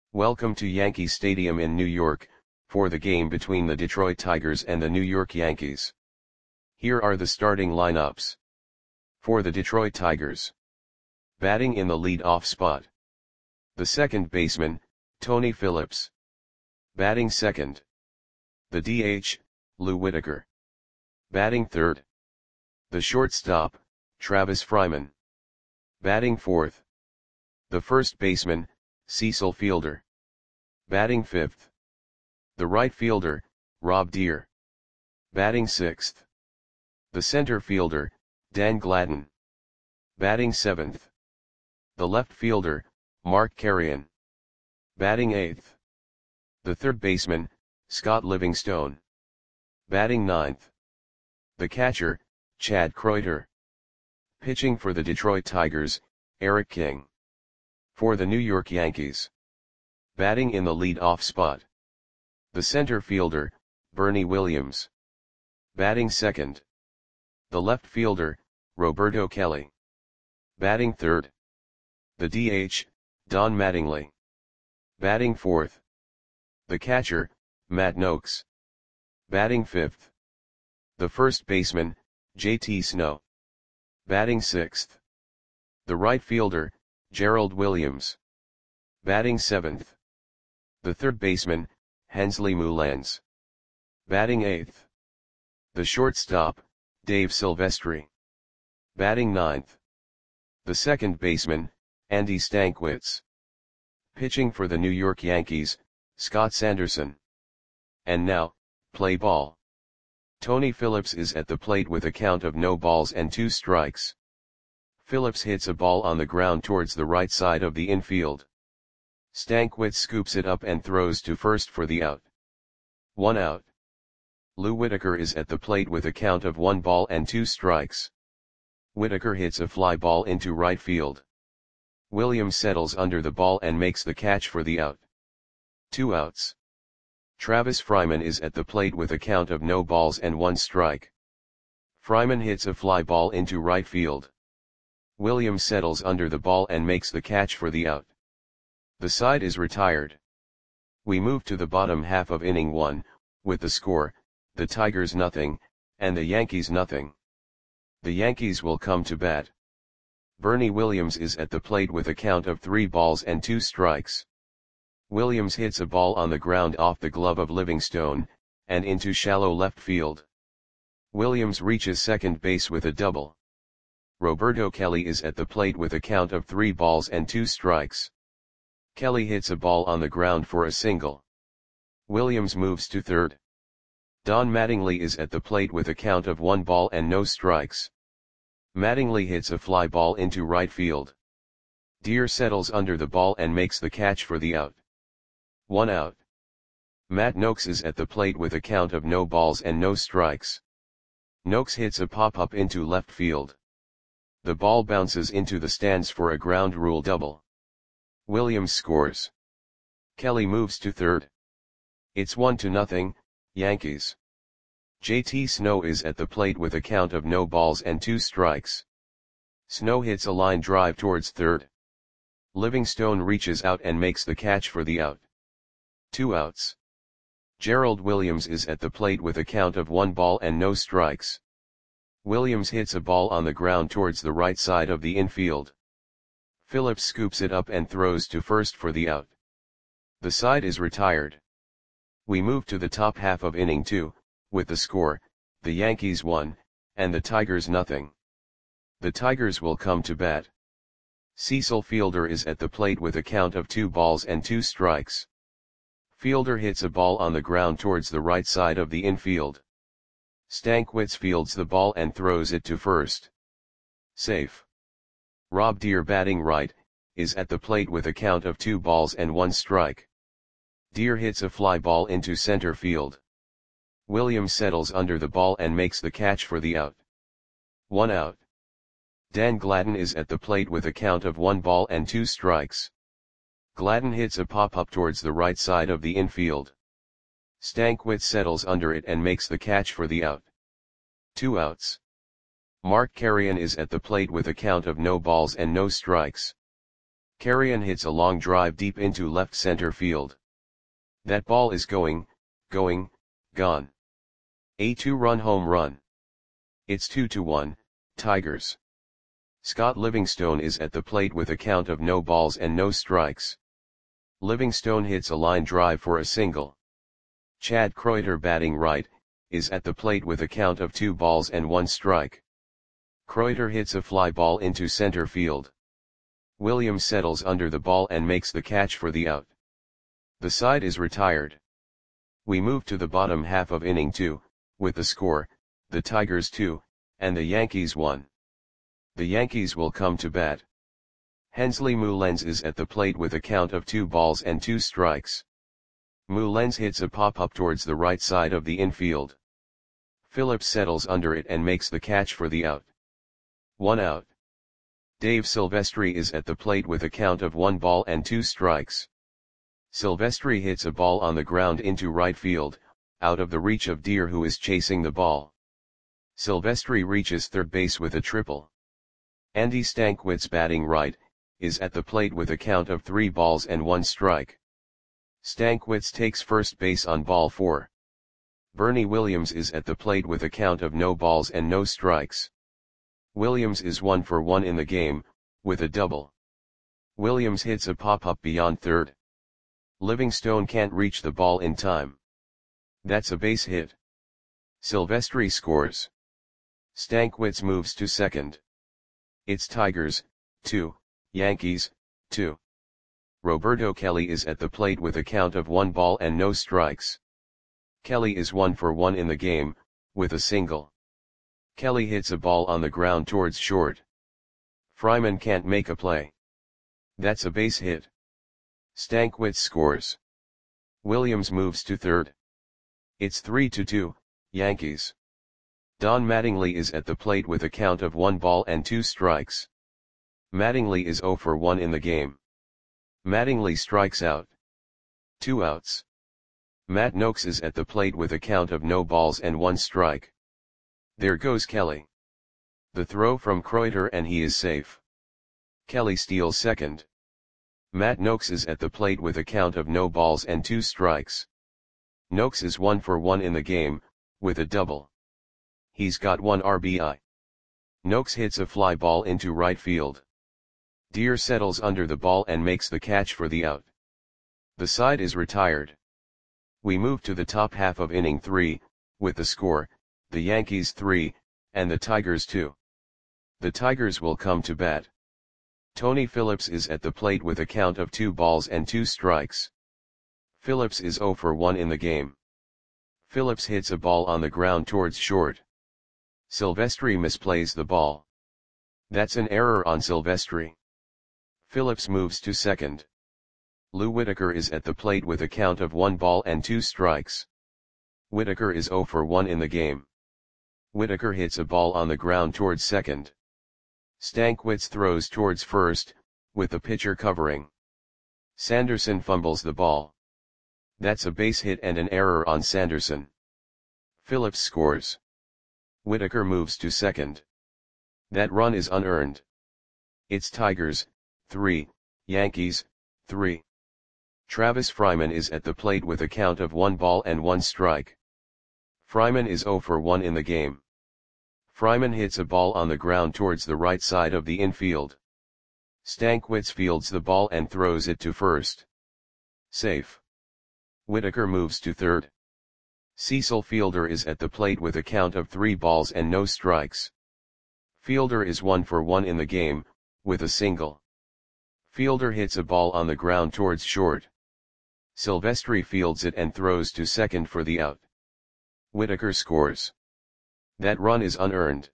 Welcome to Yankee Stadium in New York, for the game between the Detroit Tigers and the New York Yankees. Here are the starting lineups. For the Detroit Tigers. Batting in the lead-off spot. The second baseman, Tony Phillips. Batting second. The DH, Lou Whitaker. Batting third. The shortstop, Travis Fryman. Batting fourth. The first baseman, Cecil Fielder. Batting fifth. The right fielder, Rob Deer. Batting sixth. The center fielder, Dan Gladden. Batting seventh. The left fielder, Mark Carreon. Batting eighth. The third baseman, Scott Livingstone. Batting ninth. The catcher, Chad Kreuter. Pitching for the Detroit Tigers, Eric King. For the New York Yankees. Batting in the lead-off spot. The center fielder, Bernie Williams. Batting second. The left fielder, Roberto Kelly. Batting third. The DH, Don Mattingly. Batting fourth. The catcher, Matt Nokes. Batting fifth. The first baseman, JT Snow. Batting sixth. The right fielder, Gerald Williams. Batting seventh. The third baseman, Hensley Mullins. Batting eighth. The shortstop, Dave Silvestri. Batting ninth. The second baseman, Andy Stankiewicz. Pitching for the New York Yankees, Scott Sanderson. And now, play ball. Tony Phillips is at the plate with a count of no balls and 2 strikes. Phillips hits a ball on the ground towards the right side of the infield. Stankiewicz scoops it up and throws to first for the out. 1 out. Lou Whitaker is at the plate with a count of 1 ball and 2 strikes. Whitaker hits a fly ball into right field. Williams settles under the ball and makes the catch for the out. 2 outs. Travis Fryman is at the plate with a count of no balls and 1 strike. Fryman hits a fly ball into right field. Williams settles under the ball and makes the catch for the out. The side is retired. We move to the bottom half of inning 1, with the score, the Tigers nothing, and the Yankees nothing. The Yankees will come to bat. Bernie Williams is at the plate with a count of 3 balls and 2 strikes. Williams hits a ball on the ground off the glove of Livingstone, and into shallow left field. Williams reaches second base with a double. Roberto Kelly is at the plate with a count of 3 balls and 2 strikes. Kelly hits a ball on the ground for a single. Williams moves to third. Don Mattingly is at the plate with a count of 1 ball and no strikes. Mattingly hits a fly ball into right field. Deer settles under the ball and makes the catch for the out. 1 out. Matt Nokes is at the plate with a count of no balls and no strikes. Nokes hits a pop-up into left field. The ball bounces into the stands for a ground rule double. Williams scores. Kelly moves to third. It's 1-0, Yankees. JT Snow is at the plate with a count of no balls and 2 strikes. Snow hits a line drive towards third. Livingstone reaches out and makes the catch for the out. 2 outs. Gerald Williams is at the plate with a count of 1 ball and no strikes. Williams hits a ball on the ground towards the right side of the infield. Phillips scoops it up and throws to first for the out. The side is retired. We move to the top half of inning 2, with the score, the Yankees 1, and the Tigers nothing. The Tigers will come to bat. Cecil Fielder is at the plate with a count of 2 balls and 2 strikes. Fielder hits a ball on the ground towards the right side of the infield. Stankiewicz fields the ball and throws it to first. Safe. Rob Deer, batting right, is at the plate with a count of 2 balls and 1 strike. Deer hits a fly ball into center field. Williams settles under the ball and makes the catch for the out. 1 out. Dan Gladden is at the plate with a count of 1 ball and 2 strikes. Gladden hits a pop-up towards the right side of the infield. Stankiewicz settles under it and makes the catch for the out. 2 outs. Mark Carreon is at the plate with a count of no balls and no strikes. Carrion hits a long drive deep into left center field. That ball is going, gone. A 2-run home run. It's 2-1, Tigers. Scott Livingstone is at the plate with a count of no balls and no strikes. Livingstone hits a line drive for a single. Chad Kreuter, batting right, is at the plate with a count of 2 balls and 1 strike. Kreuter hits a fly ball into center field. Williams settles under the ball and makes the catch for the out. The side is retired. We move to the bottom half of inning 2, with the score, the Tigers 2, and the Yankees 1. The Yankees will come to bat. Hensley Mullens is at the plate with a count of 2 balls and 2 strikes. Mullens hits a pop-up towards the right side of the infield. Phillips settles under it and makes the catch for the out. 1 out. Dave Silvestri is at the plate with a count of 1 ball and 2 strikes. Silvestri hits a ball on the ground into right field, out of the reach of Deer, who is chasing the ball. Silvestri reaches third base with a triple. Andy Stankiewicz, batting right, is at the plate with a count of 3 balls and 1 strike. Stankiewicz takes first base on ball 4. Bernie Williams is at the plate with a count of no balls and no strikes. Williams is 1 for 1 in the game, with a double. Williams hits a pop-up beyond third. Livingstone can't reach the ball in time. That's a base hit. Silvestri scores. Stankiewicz moves to second. It's Tigers, 2, Yankees, 2. Roberto Kelly is at the plate with a count of 1 ball and no strikes. Kelly is 1 for 1 in the game, with a single. Kelly hits a ball on the ground towards short. Fryman can't make a play. That's a base hit. Stankiewicz scores. Williams moves to third. It's 3-2, Yankees. Don Mattingly is at the plate with a count of 1 ball and 2 strikes. Mattingly is 0 for 1 in the game. Mattingly strikes out. 2 outs. Matt Noakes is at the plate with a count of no balls and 1 strike. There goes Kelly. The throw from Kreuter and he is safe. Kelly steals second. Matt Noakes is at the plate with a count of no balls and 2 strikes. Noakes is 1 for 1 in the game, with a double. He's got 1 RBI. Noakes hits a fly ball into right field. Deer settles under the ball and makes the catch for the out. The side is retired. We move to the top half of inning 3, with the score, the Yankees 3, and the Tigers 2. The Tigers will come to bat. Tony Phillips is at the plate with a count of 2 balls and 2 strikes. Phillips is 0 for 1 in the game. Phillips hits a ball on the ground towards short. Silvestri misplays the ball. That's an error on Silvestri. Phillips moves to second. Lou Whitaker is at the plate with a count of 1 ball and 2 strikes. Whitaker is 0 for 1 in the game. Whitaker hits a ball on the ground towards second. Stankiewicz throws towards first, with the pitcher covering. Sanderson fumbles the ball. That's a base hit and an error on Sanderson. Phillips scores. Whitaker moves to second. That run is unearned. It's Tigers, 3, Yankees, 3. Travis Fryman is at the plate with a count of 1 ball and 1 strike. Fryman is 0 for 1 in the game. Fryman hits a ball on the ground towards the right side of the infield. Stankiewicz fields the ball and throws it to first. Safe. Whitaker moves to third. Cecil Fielder is at the plate with a count of 3 balls and no strikes. Fielder is 1 for 1 in the game, with a single. Fielder hits a ball on the ground towards short. Silvestri fields it and throws to second for the out. Whitaker scores. That run is unearned.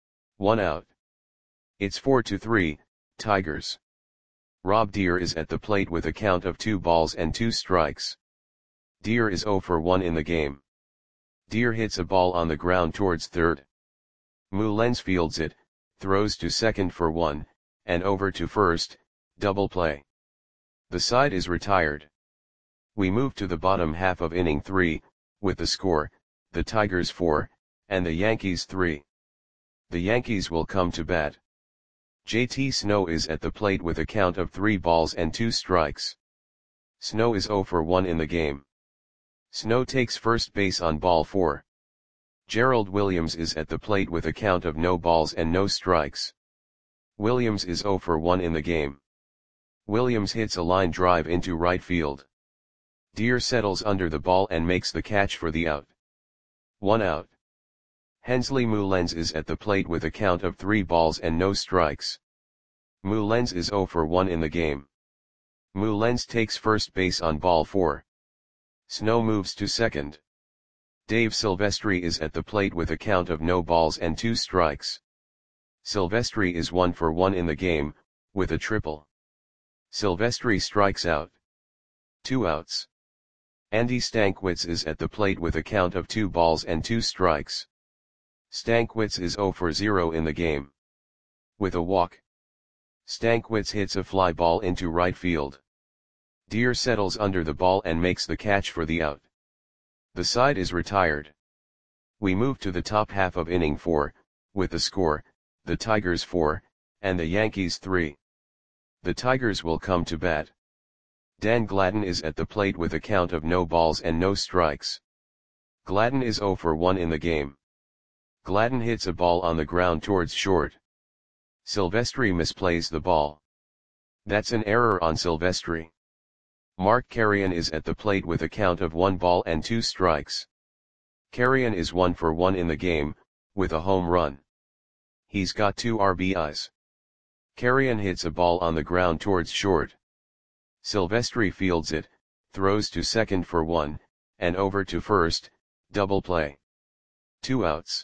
1 out. It's 4-3, Tigers. Rob Deer is at the plate with a count of 2 balls and 2 strikes. Deer is 0 for 1 in the game. Deer hits a ball on the ground towards third. Mullens fields it, throws to second for 1, and over to first, double play. The side is retired. We move to the bottom half of inning 3, with the score, the Tigers 4, and the Yankees 3. The Yankees will come to bat. JT Snow is at the plate with a count of 3 balls and 2 strikes. Snow is 0 for 1 in the game. Snow takes first base on ball 4. Gerald Williams is at the plate with a count of no balls and no strikes. Williams is 0 for 1 in the game. Williams hits a line drive into right field. Deer settles under the ball and makes the catch for the out. 1 out. Hensley Mullens is at the plate with a count of 3 balls and no strikes. Mullens is 0 for 1 in the game. Mullens takes first base on ball 4. Snow moves to second. Dave Silvestri is at the plate with a count of no balls and 2 strikes. Silvestri is 1 for 1 in the game, with a triple. Silvestri strikes out. 2 outs. Andy Stankiewicz is at the plate with a count of 2 balls and 2 strikes. Stankiewicz is 0 for 0 in the game. With a walk. Stankiewicz hits a fly ball into right field. Deer settles under the ball and makes the catch for the out. The side is retired. We move to the top half of inning 4, with the score, the Tigers 4, and the Yankees 3. The Tigers will come to bat. Dan Gladden is at the plate with a count of no balls and no strikes. Gladden is 0 for 1 in the game. Gladden hits a ball on the ground towards short. Silvestri misplays the ball. That's an error on Silvestri. Mark Carrion is at the plate with a count of 1 ball and 2 strikes. Carrion is 1 for 1 in the game, with a home run. He's got 2 RBIs. Carrion hits a ball on the ground towards short. Silvestri fields it, throws to second for 1, and over to first, double play. 2 outs.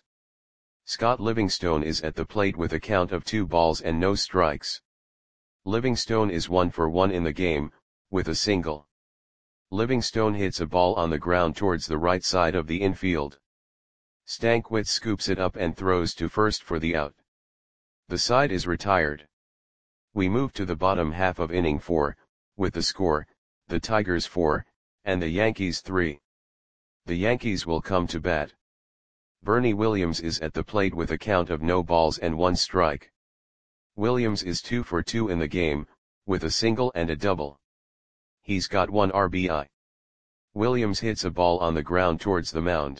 Scott Livingstone is at the plate with a count of 2 balls and no strikes. Livingstone is 1 for 1 in the game, with a single. Livingstone hits a ball on the ground towards the right side of the infield. Stankiewicz scoops it up and throws to first for the out. The side is retired. We move to the bottom half of inning 4, with the score, the Tigers 4, and the Yankees 3. The Yankees will come to bat. Bernie Williams is at the plate with a count of no balls and 1 strike. Williams is 2 for 2 in the game, with a single and a double. He's got 1 RBI. Williams hits a ball on the ground towards the mound.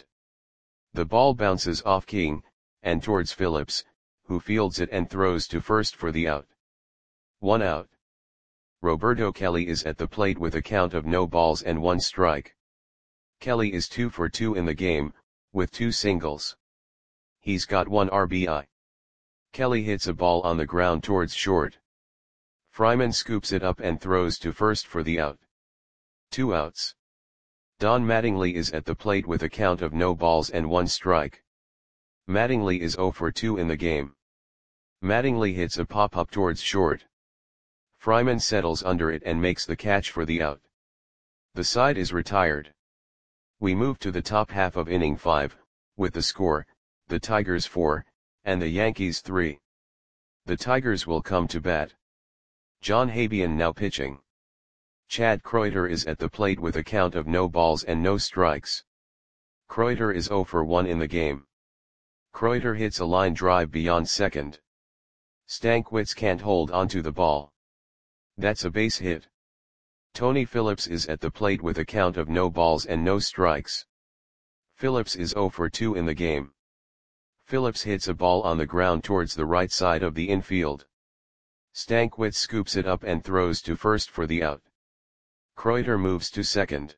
The ball bounces off King, and towards Phillips, who fields it and throws to first for the out. 1 out. Roberto Kelly is at the plate with a count of no balls and 1 strike. Kelly is 2 for 2 in the game, with 2 singles. He's got 1 RBI. Kelly hits a ball on the ground towards short. Fryman scoops it up and throws to first for the out. 2 outs. Don Mattingly is at the plate with a count of no balls and 1 strike. Mattingly is 0 for 2 in the game. Mattingly hits a pop-up towards short. Fryman settles under it and makes the catch for the out. The side is retired. We move to the top half of inning 5, with the score, the Tigers 4, and the Yankees 3. The Tigers will come to bat. John Habian now pitching. Chad Kreuter is at the plate with a count of no balls and no strikes. Kreuter is 0 for 1 in the game. Kreuter hits a line drive beyond second. Stankiewicz can't hold onto the ball. That's a base hit. Tony Phillips is at the plate with a count of no balls and no strikes. Phillips is 0 for 2 in the game. Phillips hits a ball on the ground towards the right side of the infield. Stankiewicz scoops it up and throws to first for the out. Kreuter moves to second.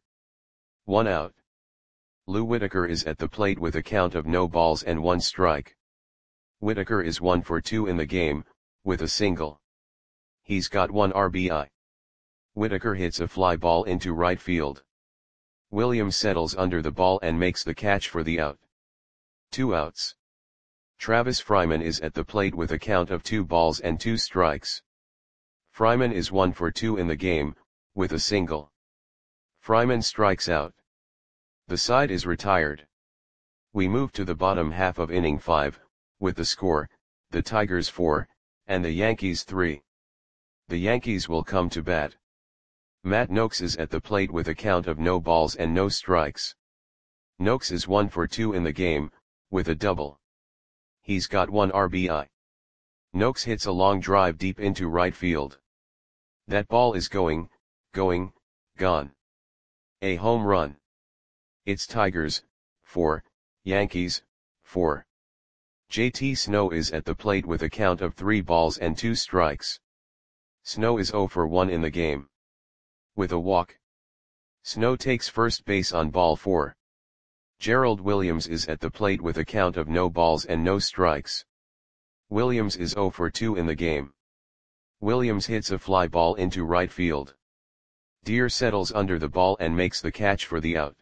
1 out. Lou Whitaker is at the plate with a count of no balls and 1 strike. Whitaker is 1 for 2 in the game, with a single. He's got 1 RBI. Whitaker hits a fly ball into right field. Williams settles under the ball and makes the catch for the out. 2 outs. Travis Fryman is at the plate with a count of 2 balls and 2 strikes. Fryman is 1 for 2 in the game, with a single. Fryman strikes out. The side is retired. We move to the bottom half of inning 5, with the score, the Tigers 4, and the Yankees 3. The Yankees will come to bat. Matt Noakes is at the plate with a count of no balls and no strikes. Noakes is 1 for 2 in the game, with a double. He's got 1 RBI. Noakes hits a long drive deep into right field. That ball is going, gone. A home run. It's Tigers, 4, Yankees, 4. JT Snow is at the plate with a count of 3 balls and 2 strikes. Snow is 0 for 1 in the game. With a walk. Snow takes first base on ball 4. Gerald Williams is at the plate with a count of no balls and no strikes. Williams is 0 for 2 in the game. Williams hits a fly ball into right field. Deer settles under the ball and makes the catch for the out.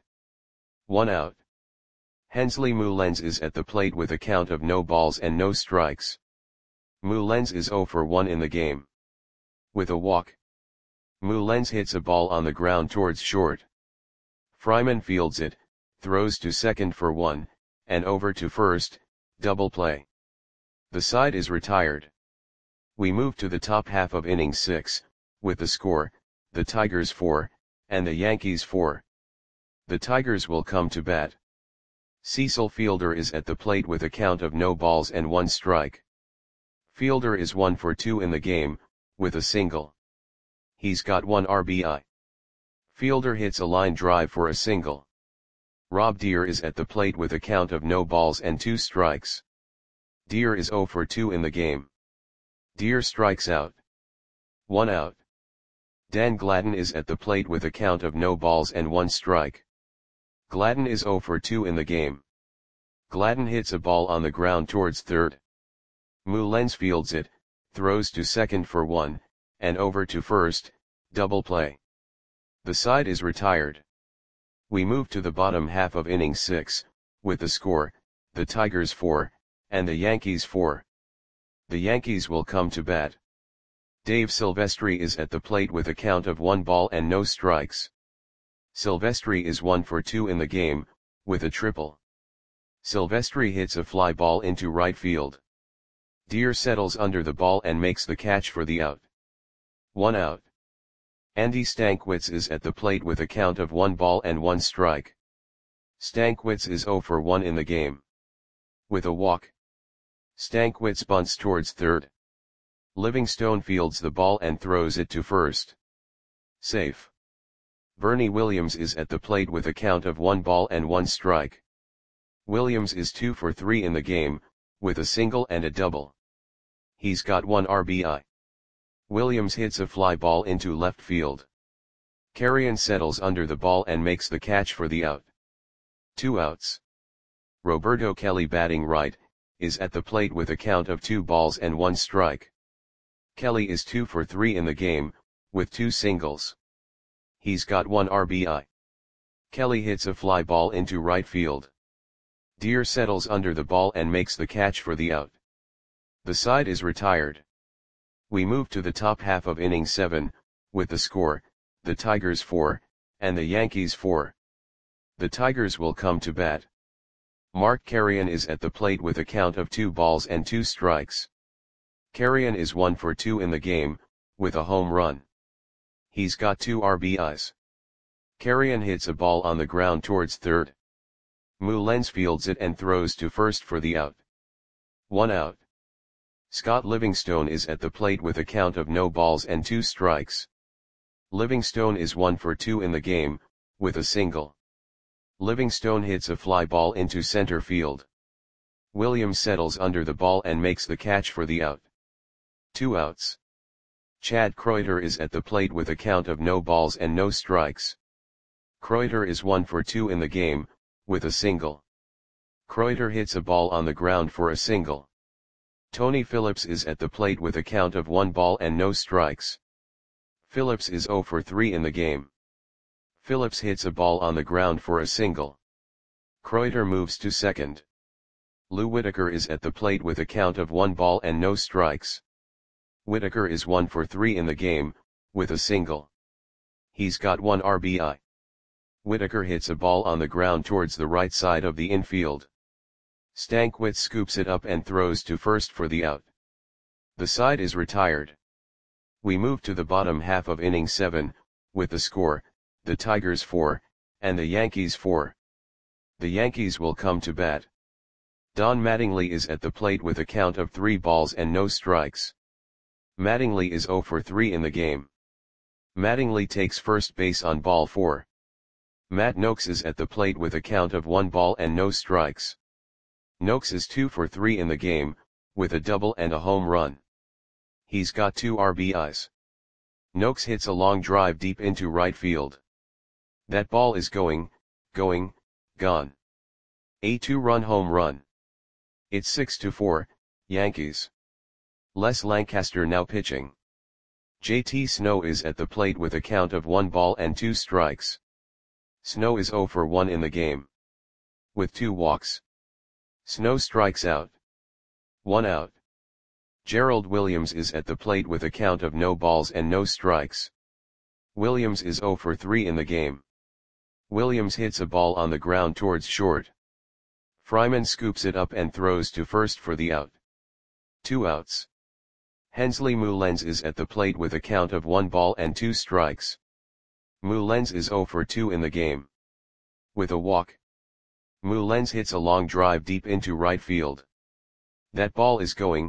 1 out. Hensley Mullens is at the plate with a count of no balls and no strikes. Mullens is 0 for 1 in the game. With a walk. Mullens hits a ball on the ground towards short. Fryman fields it, throws to second for 1, and over to first, double play. The side is retired. We move to the top half of inning 6, with the score, the Tigers 4, and the Yankees 4. The Tigers will come to bat. Cecil Fielder is at the plate with a count of no balls and 1 strike. Fielder is 1 for 2 in the game, with a single. He's got 1 RBI. Fielder hits a line drive for a single. Rob Deer is at the plate with a count of no balls and 2 strikes. Deer is 0 for 2 in the game. Deer strikes out. 1 out. Dan Gladden is at the plate with a count of no balls and 1 strike. Gladden is 0 for 2 in the game. Gladden hits a ball on the ground towards third. Mullens fields it, throws to second for 1, and over to first, double play. The side is retired. We move to the bottom half of inning 6, with the score, the Tigers 4, and the Yankees 4. The Yankees will come to bat. Dave Silvestri is at the plate with a count of 1 ball and no strikes. Silvestri is 1 for 2 in the game, with a triple. Silvestri hits a fly ball into right field. Deer settles under the ball and makes the catch for the out. 1 out. Andy Stankiewicz is at the plate with a count of 1 ball and 1 strike. Stankiewicz is 0 for 1 in the game. With a walk. Stankiewicz bunts towards third. Livingstone fields the ball and throws it to first. Safe. Bernie Williams is at the plate with a count of 1 ball and 1 strike. Williams is 2 for 3 in the game, with a single and a double. He's got 1 RBI. Williams hits a fly ball into left field. Carrion settles under the ball and makes the catch for the out. 2 outs. Roberto Kelly, batting right, is at the plate with a count of 2 balls and 1 strike. Kelly is 2 for 3 in the game, with 2 singles. He's got 1 RBI. Kelly hits a fly ball into right field. Deer settles under the ball and makes the catch for the out. The side is retired. We move to the top half of inning 7, with the score, the Tigers 4, and the Yankees 4. The Tigers will come to bat. Mark Carrion is at the plate with a count of 2 balls and 2 strikes. Carrion is 1 for 2 in the game, with a home run. He's got 2 RBIs. Carrion hits a ball on the ground towards third. Mullens fields it and throws to first for the out. 1 out. Scott Livingstone is at the plate with a count of no balls and 2 strikes. Livingstone is 1 for 2 in the game, with a single. Livingstone hits a fly ball into center field. Williams settles under the ball and makes the catch for the out. 2 outs. Chad Kreuter is at the plate with a count of no balls and no strikes. Kreuter is 1 for 2 in the game, with a single. Kreuter hits a ball on the ground for a single. Tony Phillips is at the plate with a count of 1 ball and no strikes. Phillips is 0 for 3 in the game. Phillips hits a ball on the ground for a single. Kreuter moves to second. Lou Whitaker is at the plate with a count of 1 ball and no strikes. Whitaker is 1 for 3 in the game, with a single. He's got 1 RBI. Whitaker hits a ball on the ground towards the right side of the infield. Stankiewicz scoops it up and throws to first for the out. The side is retired. We move to the bottom half of inning 7, with the score, the Tigers 4, and the Yankees 4. The Yankees will come to bat. Don Mattingly is at the plate with a count of 3 balls and no strikes. Mattingly is 0 for 3 in the game. Mattingly takes first base on ball 4. Matt Nokes is at the plate with a count of 1 ball and no strikes. Nokes is 2 for 3 in the game, with a double and a home run. He's got 2 RBIs. Nokes hits a long drive deep into right field. That ball is going, gone. A 2-run home run. It's 6-4, Yankees. Les Lancaster now pitching. JT Snow is at the plate with a count of 1 ball and 2 strikes. Snow is 0 for 1 in the game. With 2 walks. Snow strikes out. 1 out. Gerald Williams is at the plate with a count of no balls and no strikes. Williams is 0 for 3 in the game. Williams hits a ball on the ground towards short. Fryman scoops it up and throws to first for the out. 2 outs. Hensley Mullens is at the plate with a count of 1 ball and 2 strikes. Mullens is 0 for 2 in the game. With a walk. Mullens hits a long drive deep into right field. That ball is going,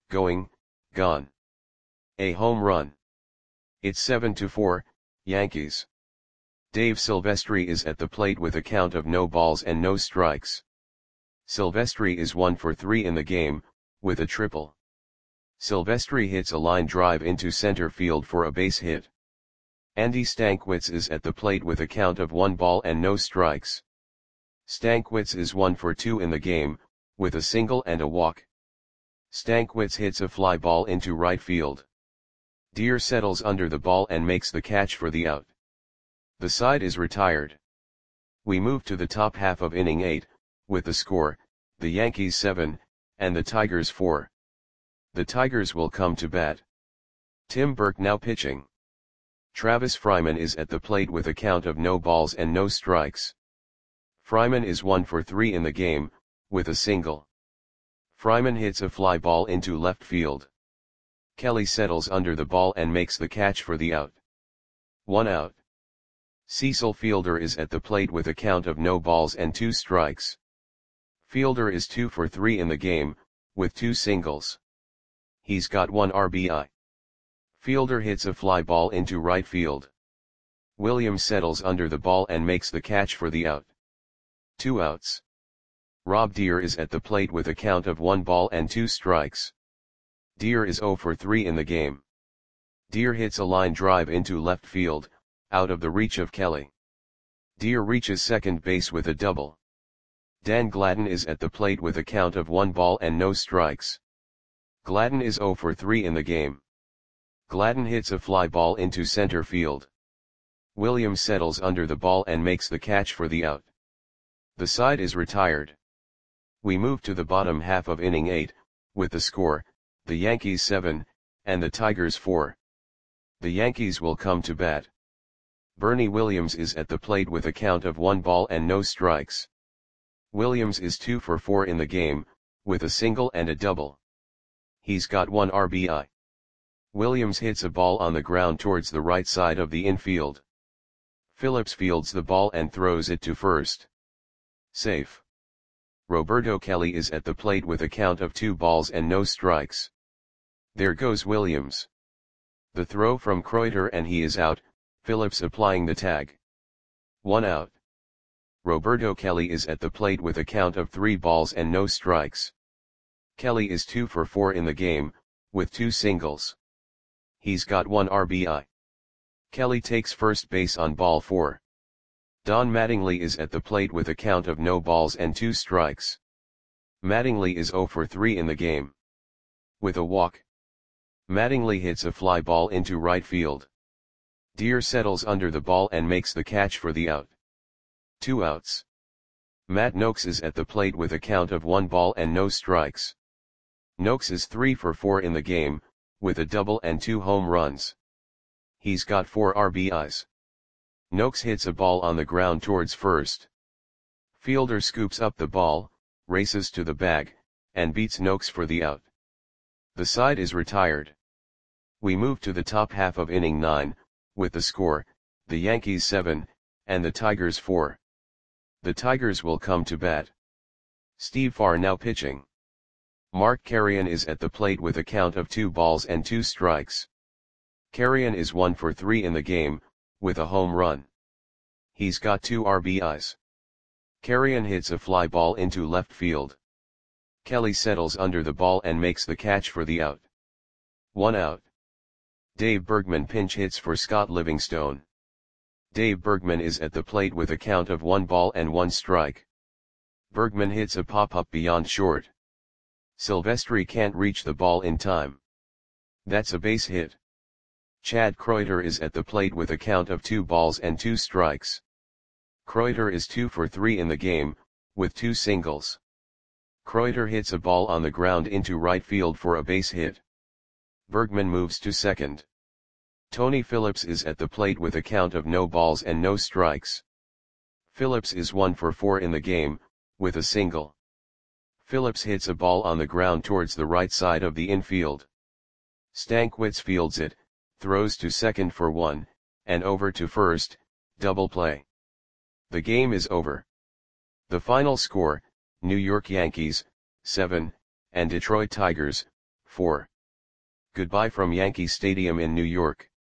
gone. A home run. It's 7-4, Yankees. Dave Silvestri is at the plate with a count of no balls and no strikes. Silvestri is 1 for 3 in the game, with a triple. Silvestri hits a line drive into center field for a base hit. Andy Stankiewicz is at the plate with a count of 1 ball and no strikes. Stankiewicz is 1 for 2 in the game, with a single and a walk. Stankiewicz hits a fly ball into right field. Deer settles under the ball and makes the catch for the out. The side is retired. We move to the top half of inning 8, with the score, the Yankees 7, and the Tigers 4. The Tigers will come to bat. Tim Burke now pitching. Travis Fryman is at the plate with a count of no balls and no strikes. Fryman is 1 for 3 in the game, with a single. Fryman hits a fly ball into left field. Kelly settles under the ball and makes the catch for the out. 1 out. Cecil Fielder is at the plate with a count of no balls and 2 strikes. Fielder is 2 for 3 in the game, with 2 singles. He's got 1 RBI. Fielder hits a fly ball into right field. Williams settles under the ball and makes the catch for the out. 2 outs. Rob Deer is at the plate with a count of 1 ball and 2 strikes. Deer is 0 for 3 in the game. Deer hits a line drive into left field, out of the reach of Kelly. Deer reaches second base with a double. Dan Gladden is at the plate with a count of 1 ball and no strikes. Gladden is 0 for 3 in the game. Gladden hits a fly ball into center field. Williams settles under the ball and makes the catch for the out. The side is retired. We move to the bottom half of inning 8, with the score, the Yankees 7, and the Tigers 4. The Yankees will come to bat. Bernie Williams is at the plate with a count of 1 ball and no strikes. Williams is 2 for 4 in the game, with a single and a double. He's got 1 RBI. Williams hits a ball on the ground towards the right side of the infield. Phillips fields the ball and throws it to first. Safe. Roberto Kelly is at the plate with a count of 2 balls and no strikes. There goes Williams. The throw from Kreuter and he is out, Phillips applying the tag. 1 out. Roberto Kelly is at the plate with a count of 3 balls and no strikes. Kelly is 2 for 4 in the game, with 2 singles. He's got 1 RBI. Kelly takes first base on ball 4. Don Mattingly is at the plate with a count of no balls and 2 strikes. Mattingly is 0 for 3 in the game. With a walk. Mattingly hits a fly ball into right field. Deer settles under the ball and makes the catch for the out. 2 outs. Matt Nokes is at the plate with a count of 1 ball and no strikes. Nokes is 3 for 4 in the game, with a double and 2 home runs. He's got 4 RBIs. Nokes hits a ball on the ground towards first. Fielder scoops up the ball, races to the bag, and beats Nokes for the out. The side is retired. We move to the top half of inning 9, with the score, the Yankees 7, and the Tigers 4. The Tigers will come to bat. Steve Farr now pitching. Mark Carreon is at the plate with a count of 2 balls and 2 strikes. Carreon is 1 for 3 in the game, with a home run. He's got 2 RBIs. Carreon hits a fly ball into left field. Kelly settles under the ball and makes the catch for the out. 1 out. Dave Bergman pinch hits for Scott Livingstone. Dave Bergman is at the plate with a count of 1 ball and 1 strike. Bergman hits a pop-up beyond short. Silvestri can't reach the ball in time. That's a base hit. Chad Kreuter is at the plate with a count of 2 balls and 2 strikes. Kreuter is 2 for 3 in the game, with 2 singles. Kreuter hits a ball on the ground into right field for a base hit. Bergman moves to second. Tony Phillips is at the plate with a count of no balls and no strikes. Phillips is 1 for 4 in the game, with a single. Phillips hits a ball on the ground towards the right side of the infield. Stankiewicz fields it, throws to second for 1, and over to first, double play. The game is over. The final score, New York Yankees, 7, and Detroit Tigers, 4. Goodbye from Yankee Stadium in New York.